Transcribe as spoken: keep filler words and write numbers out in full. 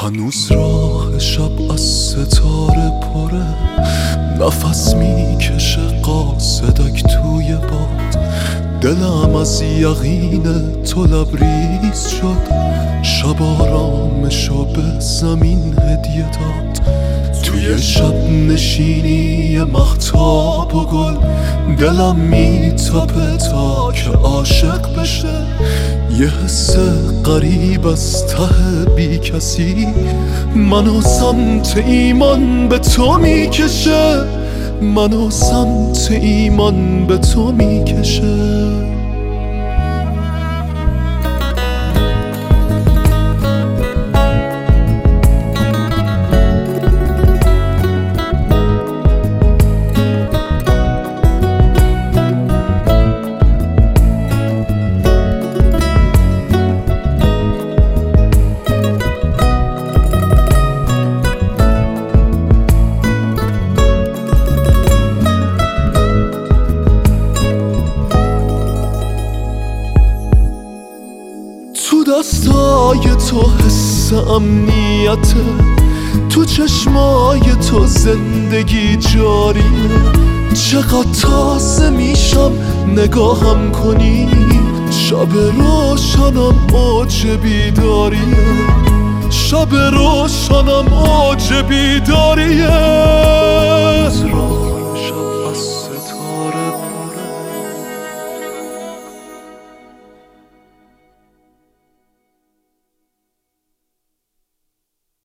هنوز راه شب از ستاره پره، نفس میکشه قاصدک توی باد. دلم از یقین تو لبریز شد، شب آرامشو به زمین هدیه داد. توی شب نشینی مهتاب و گل، دلم میتپه تا که عاشق بشه. یه حس غریب از ته بی کسی منو سمت ایمان به تو میکشه، منو سمت ایمان به تو میکشه. تو دستای تو حس امنیته، تو چشمای تو زندگی جاریه. چقدر تازه میشم نگاهم کنی، شب روشنم اوج بیداریه، شب روشنم اوج بیداریه.